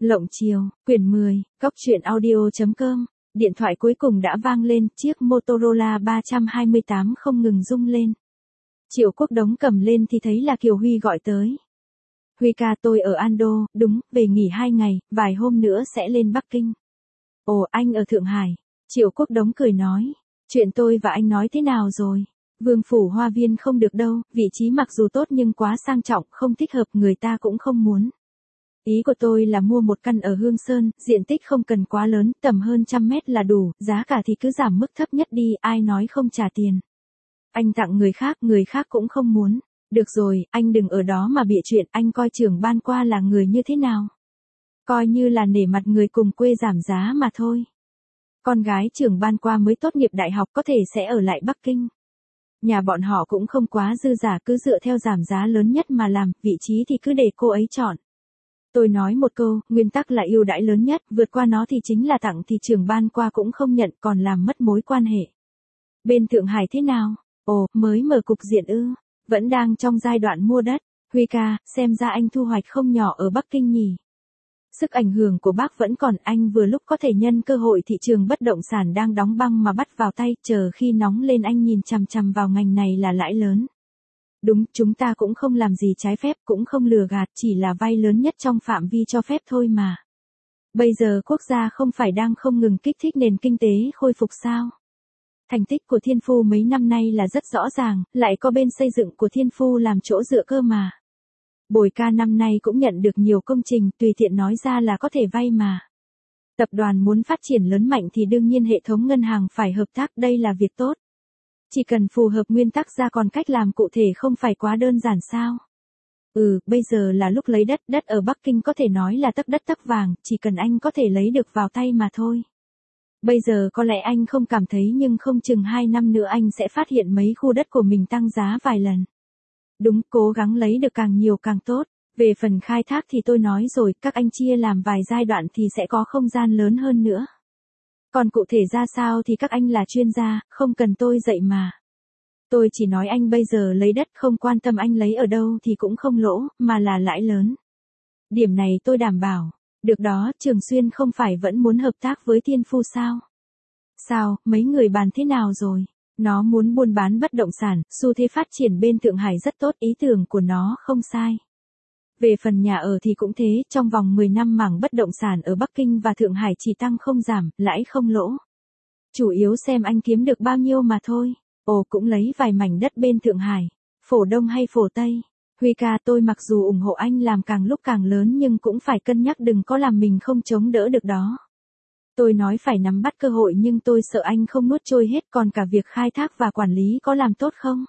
Lộng chiều, quyển 10, Cóc truyện audio.com, điện thoại cuối cùng đã vang lên, chiếc Motorola 328 không ngừng rung lên. Triệu Quốc Đống cầm lên thì thấy là Kiều Huy gọi tới. Huy ca, tôi ở Ando, đúng, về nghỉ 2 ngày, vài hôm nữa sẽ lên Bắc Kinh. Ồ, anh ở Thượng Hải. Triệu Quốc Đống cười nói, chuyện tôi và anh nói thế nào rồi? Vương phủ Hoa Viên không được đâu, vị trí mặc dù tốt nhưng quá sang trọng, không thích hợp, người ta cũng không muốn. Ý của tôi là mua một căn ở Hương Sơn, diện tích không cần quá lớn, tầm hơn 100 mét là đủ, giá cả thì cứ giảm mức thấp nhất đi, ai nói không trả tiền. Anh tặng người khác cũng không muốn. Được rồi, anh đừng ở đó mà bịa chuyện, anh coi trưởng ban qua là người như thế nào? Coi như là nể mặt người cùng quê giảm giá mà thôi. Con gái trưởng ban qua mới tốt nghiệp đại học có thể sẽ ở lại Bắc Kinh. Nhà bọn họ cũng không quá dư giả, cứ dựa theo giảm giá lớn nhất mà làm, vị trí thì cứ để cô ấy chọn. Tôi nói một câu, nguyên tắc là ưu đãi lớn nhất, vượt qua nó thì chính là tặng, thì trưởng ban qua cũng không nhận, còn làm mất mối quan hệ. Bên Thượng Hải thế nào? Ồ, mới mở cục diện ư? Vẫn đang trong giai đoạn mua đất. Huy ca, xem ra anh thu hoạch không nhỏ ở Bắc Kinh nhỉ. Sức ảnh hưởng của bác vẫn còn, anh vừa lúc có thể nhân cơ hội thị trường bất động sản đang đóng băng mà bắt vào tay, chờ khi nóng lên anh nhìn chằm chằm vào ngành này là lãi lớn. Đúng, chúng ta cũng không làm gì trái phép, cũng không lừa gạt, chỉ là vay lớn nhất trong phạm vi cho phép thôi mà. Bây giờ quốc gia không phải đang không ngừng kích thích nền kinh tế khôi phục sao? Thành tích của Thiên Phu mấy năm nay là rất rõ ràng, lại có bên xây dựng của Thiên Phu làm chỗ dựa cơ mà. Bồi ca năm nay cũng nhận được nhiều công trình, tùy tiện nói ra là có thể vay mà. Tập đoàn muốn phát triển lớn mạnh thì đương nhiên hệ thống ngân hàng phải hợp tác, đây là việc tốt. Chỉ cần phù hợp nguyên tắc ra, còn cách làm cụ thể không phải quá đơn giản sao? Bây giờ là lúc lấy đất ở Bắc Kinh có thể nói là tấc đất tấc vàng, chỉ cần anh có thể lấy được vào tay mà thôi. Bây giờ có lẽ anh không cảm thấy nhưng không chừng 2 năm nữa anh sẽ phát hiện mấy khu đất của mình tăng giá vài lần. Đúng, cố gắng lấy được càng nhiều càng tốt. Về phần khai thác thì tôi nói rồi, các anh chia làm vài giai đoạn thì sẽ có không gian lớn hơn nữa. Còn cụ thể ra sao thì các anh là chuyên gia, không cần tôi dạy mà. Tôi chỉ nói anh bây giờ lấy đất, không quan tâm anh lấy ở đâu thì cũng không lỗ, mà là lãi lớn. Điểm này tôi đảm bảo. Được đó, Trường Xuyên không phải vẫn muốn hợp tác với Thiên Phu sao? Sao, mấy người bàn thế nào rồi? Nó muốn buôn bán bất động sản, xu thế phát triển bên Thượng Hải rất tốt, ý tưởng của nó không sai. Về phần nhà ở thì cũng thế, trong vòng 10 năm mảng bất động sản ở Bắc Kinh và Thượng Hải chỉ tăng không giảm, lãi không lỗ. Chủ yếu xem anh kiếm được bao nhiêu mà thôi. Ồ, cũng lấy vài mảnh đất bên Thượng Hải. Phổ Đông hay Phổ Tây? Huy ca, tôi mặc dù ủng hộ anh làm càng lúc càng lớn nhưng cũng phải cân nhắc, đừng có làm mình không chống đỡ được đó. Tôi nói phải nắm bắt cơ hội nhưng tôi sợ anh không nuốt trôi hết, còn cả việc khai thác và quản lý có làm tốt không?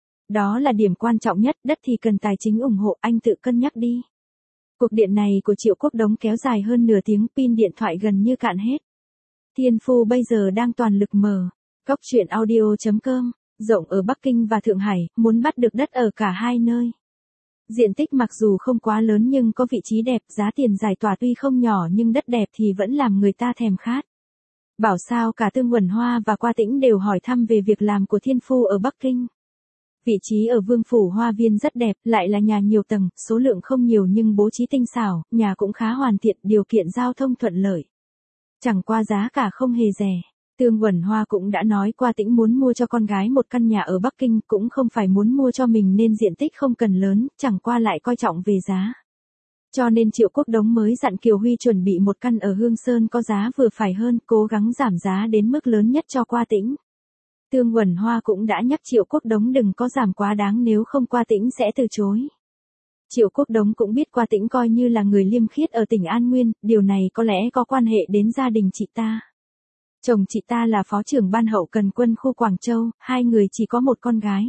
Đó là điểm quan trọng nhất, đất thì cần tài chính ủng hộ, anh tự cân nhắc đi. Cuộc điện này của Triệu Quốc Đống kéo dài hơn nửa tiếng, pin điện thoại gần như cạn hết. Thiên Phu bây giờ đang toàn lực mở. Cóc truyện audio.com, rộng ở Bắc Kinh và Thượng Hải, muốn bắt được đất ở cả hai nơi. Diện tích mặc dù không quá lớn nhưng có vị trí đẹp, giá tiền giải tỏa tuy không nhỏ nhưng đất đẹp thì vẫn làm người ta thèm khát. Bảo sao cả Tương Uẩn Hoa và Qua Tĩnh đều hỏi thăm về việc làm của Thiên Phu ở Bắc Kinh. Vị trí ở Vương phủ Hoa Viên rất đẹp, lại là nhà nhiều tầng, số lượng không nhiều nhưng bố trí tinh xảo, nhà cũng khá hoàn thiện, điều kiện giao thông thuận lợi. Chẳng qua giá cả không hề rẻ. Tương Uẩn Hoa cũng đã nói Qua Tĩnh muốn mua cho con gái một căn nhà ở Bắc Kinh, cũng không phải muốn mua cho mình nên diện tích không cần lớn, chẳng qua lại coi trọng về giá. Cho nên Triệu Quốc Đống mới dặn Kiều Huy chuẩn bị một căn ở Hương Sơn có giá vừa phải hơn, cố gắng giảm giá đến mức lớn nhất cho Qua Tĩnh. Tương Uẩn Hoa cũng đã nhắc Triệu Quốc Đống đừng có giảm quá đáng, nếu không Qua Tĩnh sẽ từ chối. Triệu Quốc Đống cũng biết Qua Tĩnh coi như là người liêm khiết ở tỉnh An Nguyên, điều này có lẽ có quan hệ đến gia đình chị ta. Chồng chị ta là phó trưởng ban hậu cần quân khu Quảng Châu, hai người chỉ có một con gái.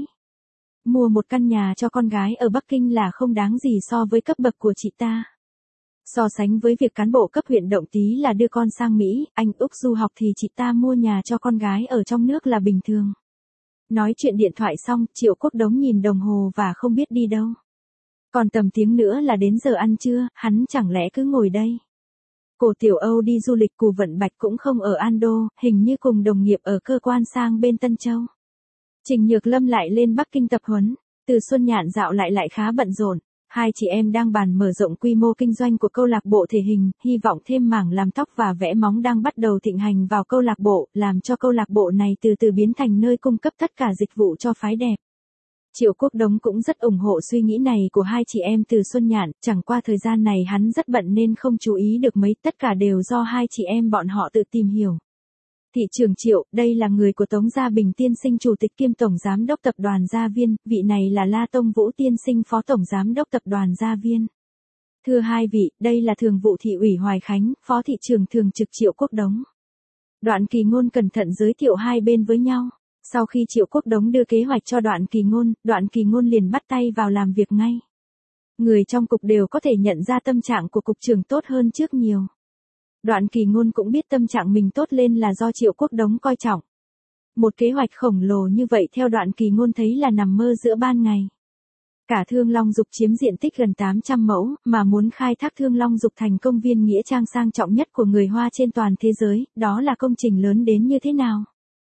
Mua một căn nhà cho con gái ở Bắc Kinh là không đáng gì so với cấp bậc của chị ta. So sánh với việc cán bộ cấp huyện động tí là đưa con sang Mỹ, Anh, Úc du học thì chị ta mua nhà cho con gái ở trong nước là bình thường. Nói chuyện điện thoại xong, Triệu Quốc Đống nhìn đồng hồ và không biết đi đâu. Còn tầm tiếng nữa là đến giờ ăn trưa, hắn chẳng lẽ cứ ngồi đây. Cổ Tiểu Âu đi du lịch, Cù Vận Bạch cũng không ở Ando, hình như cùng đồng nghiệp ở cơ quan sang bên Tân Châu. Trình Nhược Lâm lại lên Bắc Kinh tập huấn, Từ Xuân Nhạn dạo lại khá bận rộn. Hai chị em đang bàn mở rộng quy mô kinh doanh của câu lạc bộ thể hình, hy vọng thêm mảng làm tóc và vẽ móng đang bắt đầu thịnh hành vào câu lạc bộ, làm cho câu lạc bộ này từ từ biến thành nơi cung cấp tất cả dịch vụ cho phái đẹp. Triệu Quốc Đống cũng rất ủng hộ suy nghĩ này của hai chị em Từ Xuân Nhạn, chẳng qua thời gian này hắn rất bận nên không chú ý được mấy, tất cả đều do hai chị em bọn họ tự tìm hiểu. Thị trưởng Triệu, đây là người của Tống Gia Bình tiên sinh chủ tịch kiêm tổng giám đốc tập đoàn Gia Viên, vị này là La Tông Vũ tiên sinh phó tổng giám đốc tập đoàn Gia Viên. Thưa hai vị, đây là thường vụ thị ủy Hoài Khánh, phó thị trưởng thường trực Triệu Quốc Đống. Đoạn Kỳ Ngôn cẩn thận giới thiệu hai bên với nhau. Sau khi Triệu Quốc Đống đưa kế hoạch cho Đoạn Kỳ Ngôn liền bắt tay vào làm việc ngay. Người trong cục đều có thể nhận ra tâm trạng của cục trưởng tốt hơn trước nhiều. Đoạn Kỳ Ngôn cũng biết tâm trạng mình tốt lên là do Triệu Quốc Đống coi trọng. Một kế hoạch khổng lồ như vậy theo Đoạn Kỳ Ngôn thấy là nằm mơ giữa ban ngày. Cả Thương Long Dục chiếm diện tích gần 800 mẫu, mà muốn khai thác Thương Long Dục thành công viên nghĩa trang sang trọng nhất của người Hoa trên toàn thế giới, đó là công trình lớn đến như thế nào?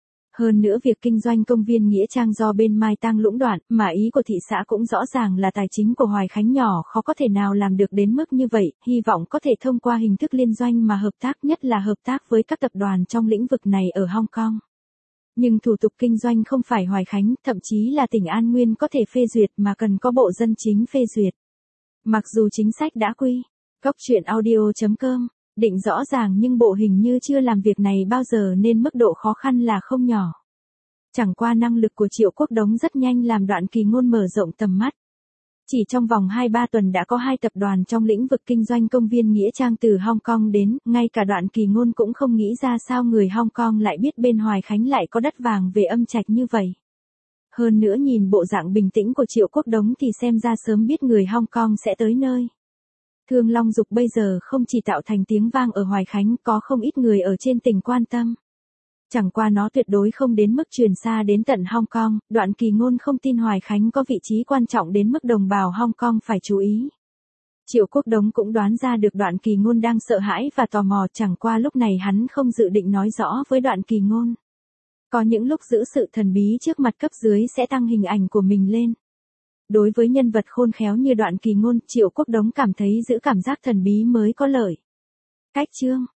Hơn nữa việc kinh doanh công viên nghĩa trang do bên Mai Tang lũng đoạn, mà ý của thị xã cũng rõ ràng là tài chính của Hoài Khánh nhỏ khó có thể nào làm được đến mức như vậy, hy vọng có thể thông qua hình thức liên doanh mà hợp tác, nhất là hợp tác với các tập đoàn trong lĩnh vực này ở Hong Kong. Nhưng thủ tục kinh doanh không phải Hoài Khánh, thậm chí là tỉnh An Nguyên có thể phê duyệt mà cần có Bộ Dân Chính phê duyệt. Mặc dù chính sách đã quy, Goctruyện.audio.com định rõ ràng nhưng bộ hình như chưa làm việc này bao giờ nên mức độ khó khăn là không nhỏ. Chẳng qua năng lực của Triệu Quốc Đống rất nhanh làm Đoạn Kỳ Ngôn mở rộng tầm mắt. Chỉ trong vòng 2-3 tuần đã có 2 tập đoàn trong lĩnh vực kinh doanh công viên nghĩa trang từ Hong Kong đến, ngay cả Đoạn Kỳ Ngôn cũng không nghĩ ra sao người Hong Kong lại biết bên Hoài Khánh lại có đất vàng về âm trạch như vậy. Hơn nữa nhìn bộ dạng bình tĩnh của Triệu Quốc Đống thì xem ra sớm biết người Hong Kong sẽ tới nơi. Thương Long Dục bây giờ không chỉ tạo thành tiếng vang ở Hoài Khánh, có không ít người ở trên tỉnh quan tâm. Chẳng qua nó tuyệt đối không đến mức truyền xa đến tận Hong Kong, Đoạn Kỳ Ngôn không tin Hoài Khánh có vị trí quan trọng đến mức đồng bào Hong Kong phải chú ý. Triệu Quốc Đống cũng đoán ra được Đoạn Kỳ Ngôn đang sợ hãi và tò mò, chẳng qua lúc này hắn không dự định nói rõ với Đoạn Kỳ Ngôn. Có những lúc giữ sự thần bí trước mặt cấp dưới sẽ tăng hình ảnh của mình lên. Đối với nhân vật khôn khéo như Đoạn Kỳ Ngôn, Triệu Quốc Đống cảm thấy giữ cảm giác thần bí mới có lợi. Cách chương